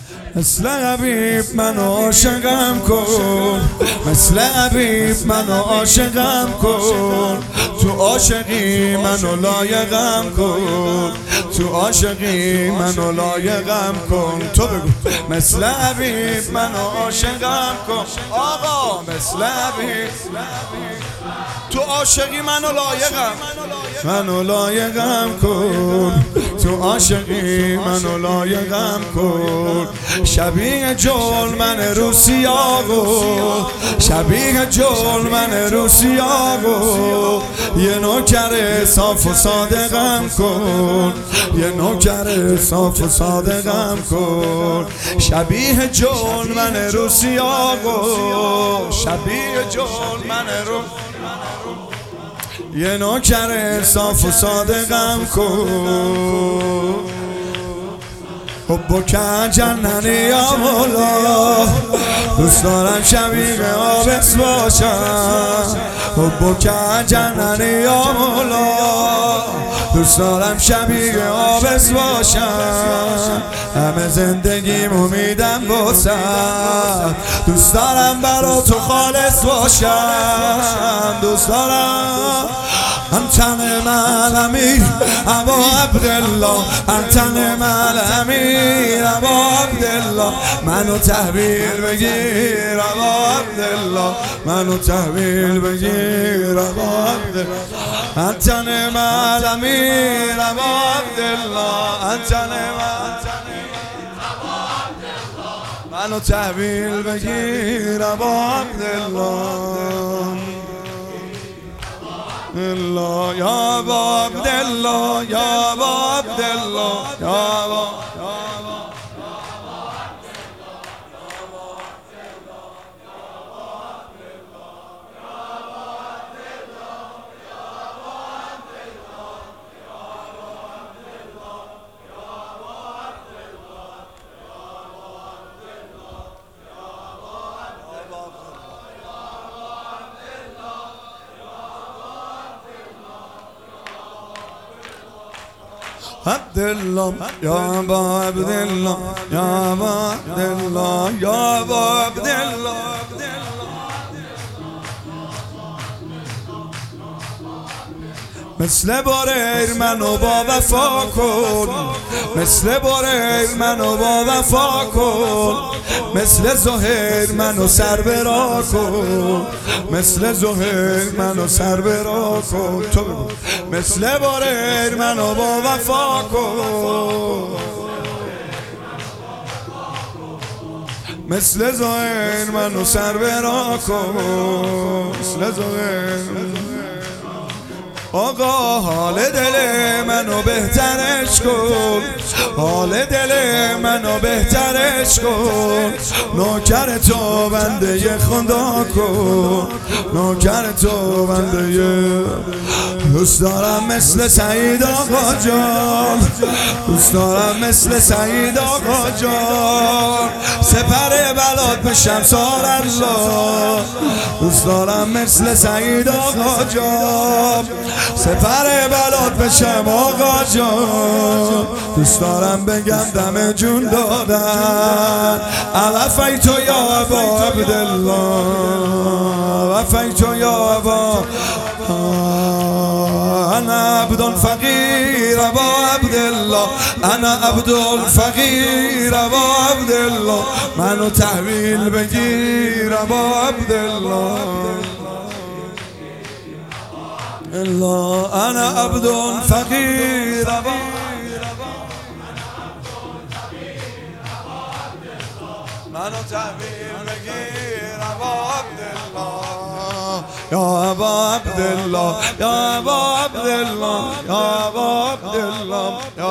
مثل حبیب منو عاشقم کن، مثل حبیب منو عاشقم کن، تو عاشقی منو لایقم کن، تو عاشقی منو لایقم کن. تو بگو مثل حبیب منو عاشقم کن آقا، مثل حبیب تو عاشقی منو لایقم کن، تو عاشقی منو لایقم کن. شبیه جلمن رو سیاهو، شبیه جلمن رو سیاهو، یه نوکر صاف و صادقم کن، یه نوکر صاف و صادقم کن. شبیه جلمن رو سیاهو، شبیه جلمن رو، یه نوکر صاف و صادقم کن. حبک جننی یا مولا، دوست دارم شبیه آبس باشم. حبک جننی یا مولا، دوست دارم شبیه آبس باشم. همه زندگیم امیدم باشم، دوست دارم برا تو خالص باشم. دوست دارم انتن من امیر ابا عبدالله، انتن من امیر ابا عبدالله، منو تحویل بگیر ابا عبدالله، منو تحویل بگیر ابا عبدالله. انتن من امیر ابا عبدالله، انتن منو تحویل بگیر ابا عبدالله. الله یا ابا عبدالله، یا ابا عبدالله، یا ابا عبدالله، یا ابا عبدالله، یا ابا عبدالله، یا ابا عبدالله. مثل بریر منو با وفا کن، مثل بریر منو با وفا کن. مثل زهیر منو سر برا کن، مثل زهیر منو سر برا کن. تو بگو مثل بریر منو با وفا کن، مثل زهیر منو سر برا کن، مثل زهیر. آقا حال دل منو بهترش کن، حال دل منو بهترش کن. نوکر تو بنده خدا کن، نوکر تو بنده. دوست دارم مثل سعید آقا جان، دوست دارم مثل سعید آقا جان. سپر بلاد بشم سال الله، دوست دارم مثل سعید آقا جان. سپر بلاد بشم آقا جان، دوست دارم بگم دم جون دادن. وفیت یا ابا عبدالله، وفیت یا ابا، انا عبد الفقیر ابا عبدالله، انا عبد الفقیر ابا عبدالله، منو تحویل بگیر ابا عبدالله. الله انا عبد فقیر ابا، منو تحویل بگیر ابا عبدالله، یا ابا عبدالله، یا ابا عبدالله، یا ابا عبدالله.